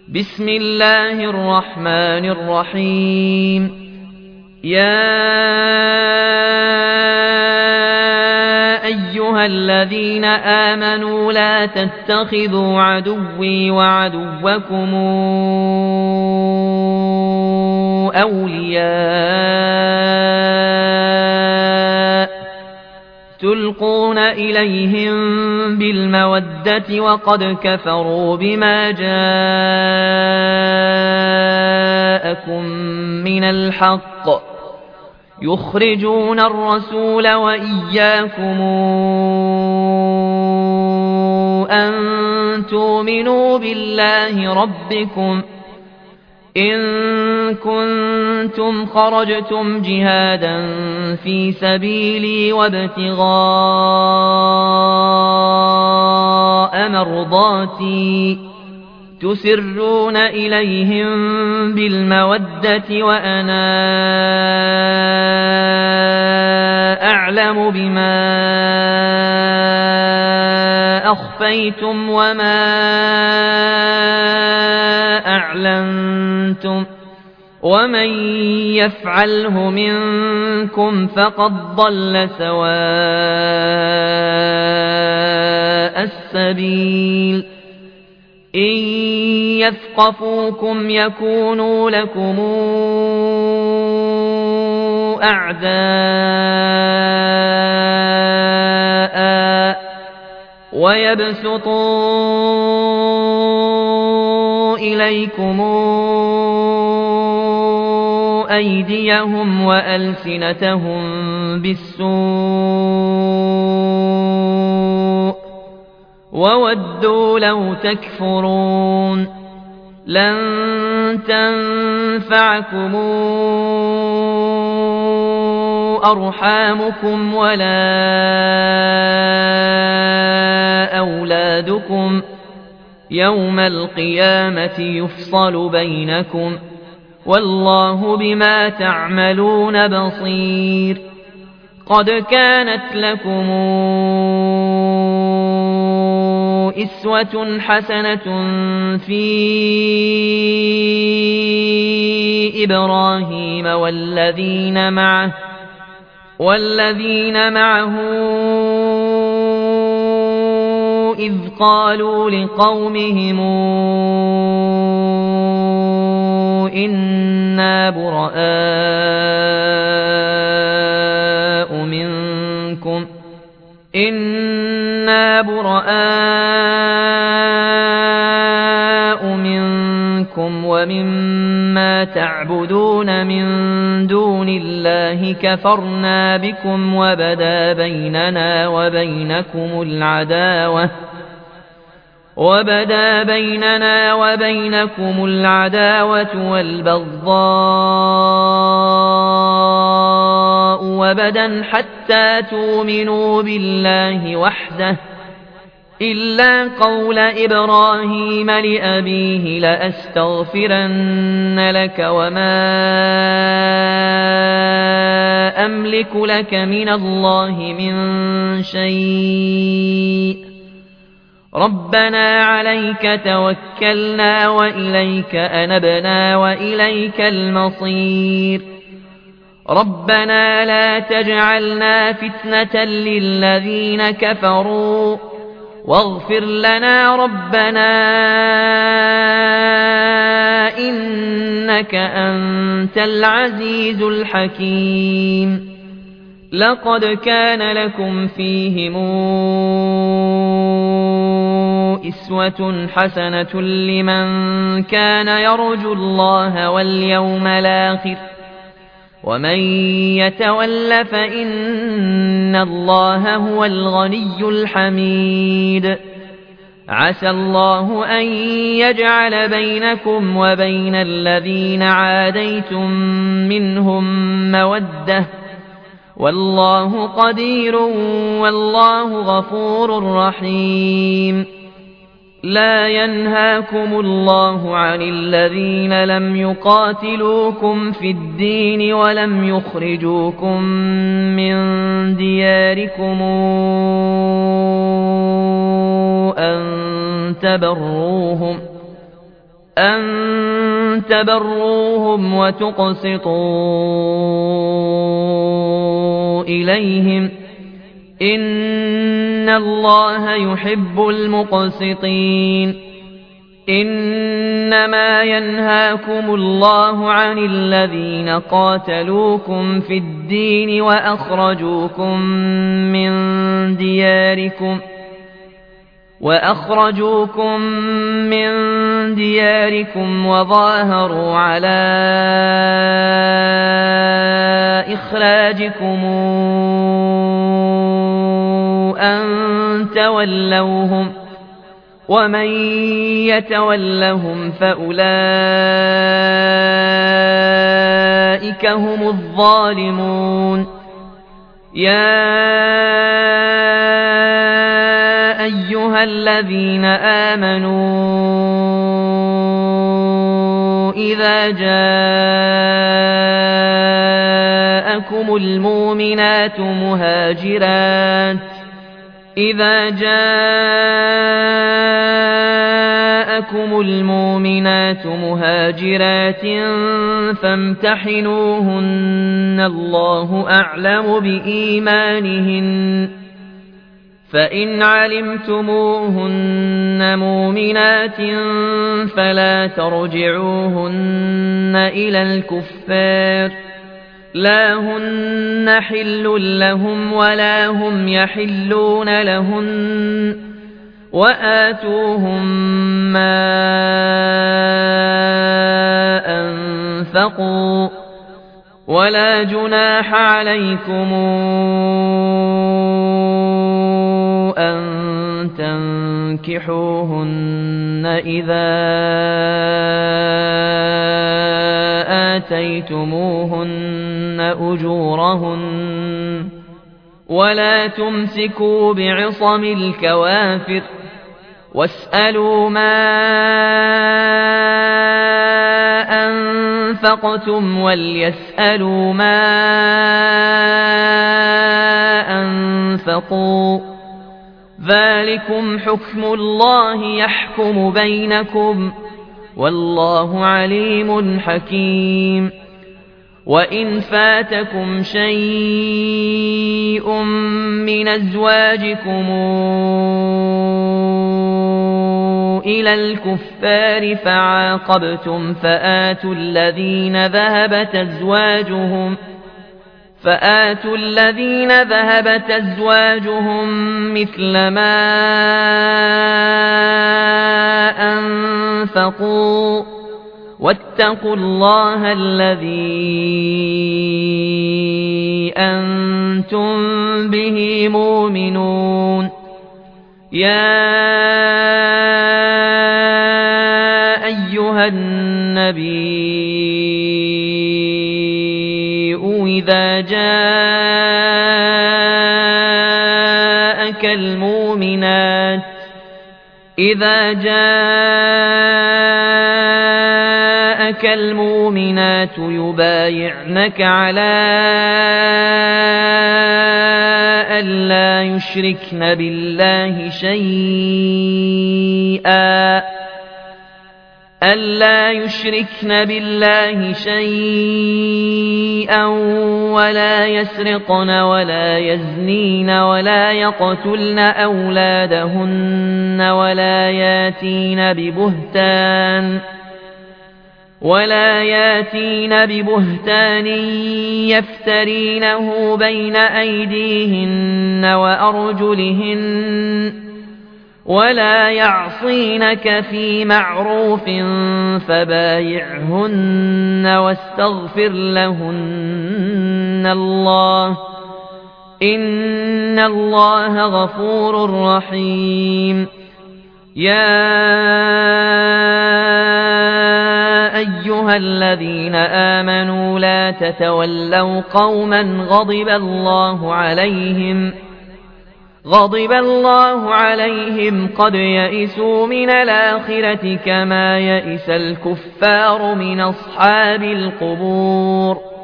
بسم الله الرحمن الرحيم. يا أيها الذين آمنوا لا تتخذوا عدوي وعدوكم أولياء تلقون إليهم بالمودة وقد كفروا بما جاءكم من الحق يخرجون الرسول وإياكم أن تؤمنوا بالله ربكم إن كنتم خرجتم جهادا في سبيلي وابتغاء مرضاتي تسرون إليهم بالمودة وأنا أعلم بما أخفيتم وما أعلنتم ومن يفعله منكم فقد ضل سواء السبيل إن يثقفوكم يكونوا لكم أعداء ويبسطوا إليكم أيديهم وألسنتهم بالسوء وودوا لو تكفرون لن تنفعكم أرحامكم ولا أولادكم يوم القيامة يفصل بينكم والله بما تعملون بصير. قد كانت لكم أسوة حسنة في إبراهيم والذين معه إذ قالوا لقومهم إنا براء منكم ومما تعبدون من دون الله كفرنا بكم وبدا بيننا وبينكم العداوة والبغضاء وبدا حتى تؤمنوا بالله وحده إلا قول إبراهيم لأبيه لأستغفرن لك وما أملك لك من الله من شيء ربنا عليك توكلنا وإليك أنبنا وإليك المصير ربنا لا تجعلنا فتنة للذين كفروا واغفر لنا ربنا إنك أنت العزيز الحكيم. لقد كان لكم فيهم أسوة حسنة لمن كان يرجو الله واليوم الآخر ومن يتول فإن الله هو الغني الحميد. عسى الله أن يجعل بينكم وبين الذين عاديتم منهم مودة والله قدير والله غفور رحيم. لا ينهاكم الله عن الذين لم يقاتلوكم في الدين ولم يخرجوكم من دياركم أن أن تبروهم وتقسطوا إليهم إن الله يحب المقسطين إنما ينهاكم الله عن الذين قاتلوكم في الدين وأخرجوكم من دياركم وظاهروا على إخراجكم أن تولوهم ومن يتولهم فأولئك هم الظالمون يا أيها الذين آمنوا إذا جاءكم المؤمنات مهاجرات فامتحنوهن الله أعلم بإيمانهن فإن علمتموهن مؤمنات فلا ترجعوهن إلى الكفار لا هن حل لهم ولا هم يحلون لهن وآتوهم ما أنفقوا ولا جناح عليكم أن تنكحوهن إذا آتيتموهن أجورهن ولا تمسكوا بعصم الكوافر واسألوا ما أنفقتم وليسألوا ما أنفقوا ذلكم حكم الله يحكم بينكم والله عليم حكيم وإن فاتكم شيء من أزواجكم إلى الكفار فعاقبتم فآتوا الذين ذهبت أزواجهم مثل ما أنفقوا واتقوا الله الذي أنتم به مؤمنون يا أيها النبي إذا جاءك المؤمنات يبايعنك على ألا يشركن بالله شيئا ولا يسرقن ولا يزنين ولا يقتلن أولادهن ولا ياتين ببهتان يفترينه بين أيديهن وأرجلهن ولا يعصينك في معروف فبايعهن واستغفر لهن الله إن الله غفور رحيم يا أيها الذين آمنوا لا تتولوا قوما غضب الله عليهم قد يئسوا من الآخرة كما يئس الكفار من أصحاب القبور